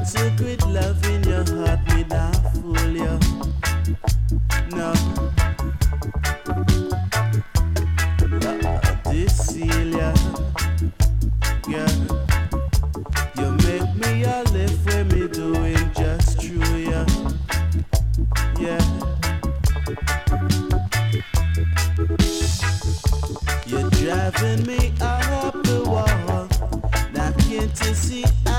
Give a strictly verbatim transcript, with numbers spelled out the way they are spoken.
Secret love in your heart, me not fool you. No. Uh, deceive ya. Yeah. You make me a live when me doing just true, yeah. Yeah. You're driving me up the wall. Now can't you see